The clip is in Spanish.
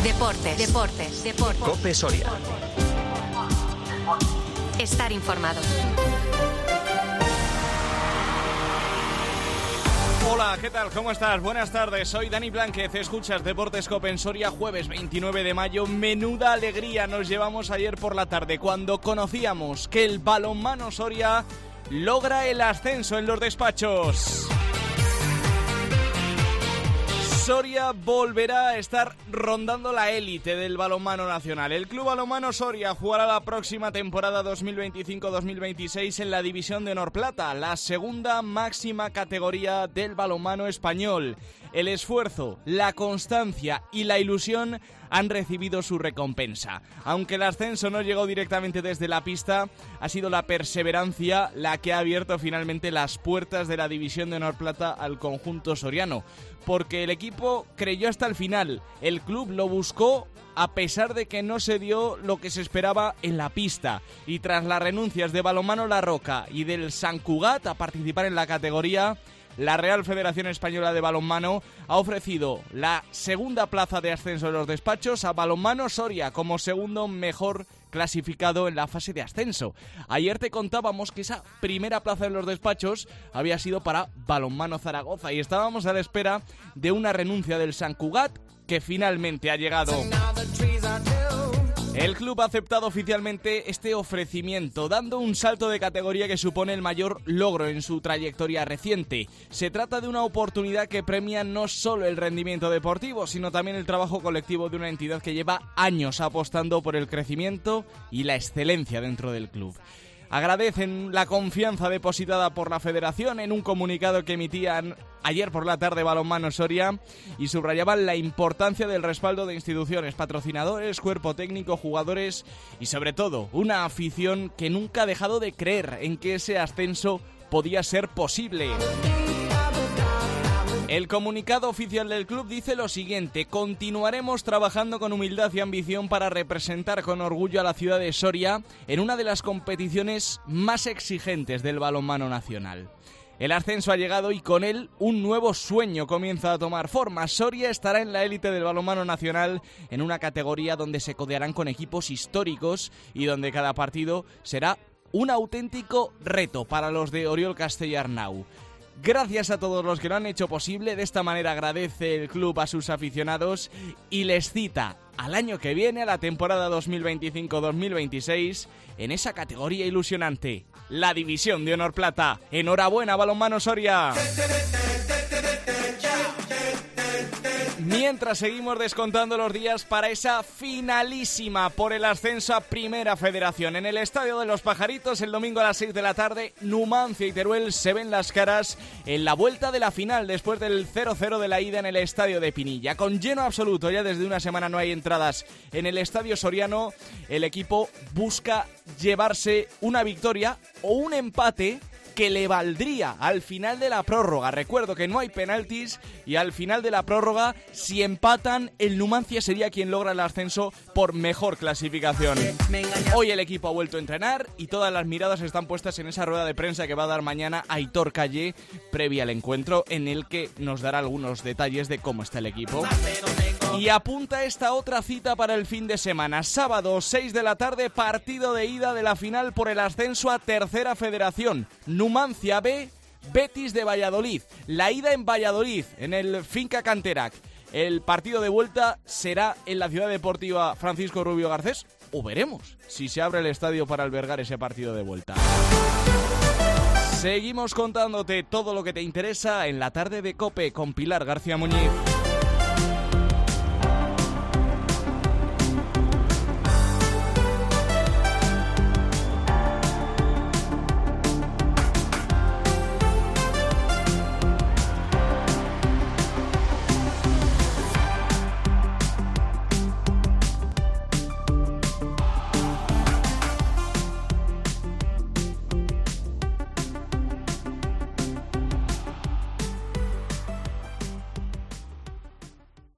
Deportes. COPE Soria. Estar informado. Hola, ¿qué tal? ¿Cómo estás? Buenas tardes, soy Dani Blánquez, escuchas Deportes COPE en Soria, jueves 29 de mayo. Menuda alegría nos llevamos ayer por la tarde cuando conocíamos que el balonmano Soria logra el ascenso en los despachos. Soria volverá a estar rondando la élite del balonmano nacional. El Club Balonmano Soria jugará la próxima temporada 2025-2026 en la División de Honor Plata, la segunda máxima categoría del balonmano español. El esfuerzo, la constancia y la ilusión han recibido su recompensa. Aunque el ascenso no llegó directamente desde la pista, ha sido la perseverancia la que ha abierto finalmente las puertas de la División de Honor Plata al conjunto soriano. Porque el equipo creyó hasta el final, el club lo buscó a pesar de que no se dio lo que se esperaba en la pista. Y tras las renuncias de Balonmano La Roca y del Sant Cugat a participar en la categoría, la Real Federación Española de Balonmano ha ofrecido la segunda plaza de ascenso de los despachos a Balonmano Soria como segundo mejor clasificado en la fase de ascenso. Ayer te contábamos que esa primera plaza en los despachos había sido para Balonmano Zaragoza y estábamos a la espera de una renuncia del Sant Cugat que finalmente ha llegado. El club ha aceptado oficialmente este ofrecimiento, dando un salto de categoría que supone el mayor logro en su trayectoria reciente. Se trata de una oportunidad que premia no solo el rendimiento deportivo, sino también el trabajo colectivo de una entidad que lleva años apostando por el crecimiento y la excelencia dentro del club. Agradecen la confianza depositada por la federación en un comunicado que emitían ayer por la tarde Balonmano Soria y subrayaban la importancia del respaldo de instituciones, patrocinadores, cuerpo técnico, jugadores y sobre todo una afición que nunca ha dejado de creer en que ese ascenso podía ser posible. El comunicado oficial del club dice lo siguiente: continuaremos trabajando con humildad y ambición para representar con orgullo a la ciudad de Soria en una de las competiciones más exigentes del balonmano nacional. El ascenso ha llegado y con él un nuevo sueño comienza a tomar forma. Soria estará en la élite del balonmano nacional en una categoría donde se codearán con equipos históricos y donde cada partido será un auténtico reto para los de Oriol Castellarnau. Gracias a todos los que lo han hecho posible. De esta manera agradece el club a sus aficionados y les cita al año que viene, a la temporada 2025-2026, en esa categoría ilusionante, la División de Honor Plata. ¡Enhorabuena, Balonmano Soria! Mientras seguimos descontando los días para esa finalísima por el ascenso a Primera Federación. En el Estadio de los Pajaritos, el domingo a las 6 de la tarde, Numancia y Teruel se ven las caras en la vuelta de la final después del 0-0 de la ida en el Estadio de Pinilla. Con lleno absoluto, ya desde una semana no hay entradas en el Estadio Soriano, el equipo busca llevarse una victoria o un empate que le valdría al final de la prórroga. Recuerdo que no hay penaltis y al final de la prórroga, si empatan, el Numancia sería quien logra el ascenso por mejor clasificación. Hoy el equipo ha vuelto a entrenar y todas las miradas están puestas en esa rueda de prensa que va a dar mañana Aitor Calle previa al encuentro, en el que nos dará algunos detalles de cómo está el equipo. Y apunta esta otra cita para el fin de semana. Sábado, 6 de la tarde, partido de ida de la final por el ascenso a Tercera Federación. Numancia B, Betis de Valladolid. La ida en Valladolid, en el Finca Canterac. El partido de vuelta será en la Ciudad Deportiva Francisco Rubio Garcés. O veremos si se abre el estadio para albergar ese partido de vuelta. Seguimos contándote todo lo que te interesa en la tarde de COPE con Pilar García Muñiz.